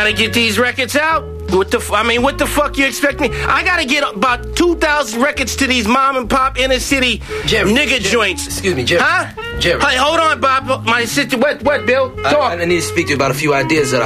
gotta get these records out. What the fuck you expect me? I gotta get about 2,000 records to these mom and pop inner city nigga joints. Excuse me, Jerry. Huh? Jerry. Hey, hold on, Bob. My sister. What, Bill? Talk. I need to speak to you about a few ideas that